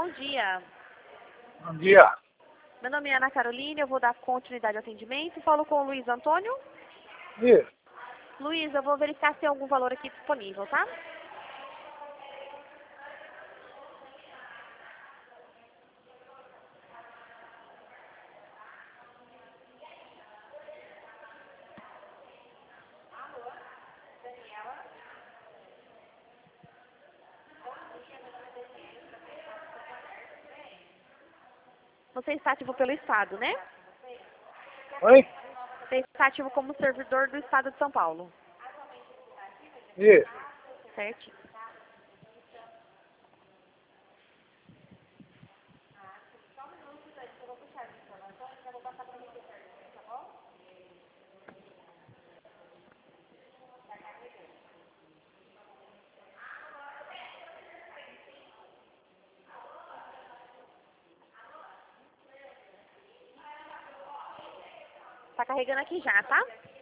dia. Bom dia. Meu nome é Ana Carolina, eu vou dar continuidade ao atendimento. Falo com o Luiz Antônio. Isso. Luiz, eu vou verificar se tem algum valor aqui disponível, tá? Você está ativo pelo Estado, né? Oi? Você está ativo como servidor do Estado de São Paulo. Isso. Certo? Tá carregando aqui já, tá?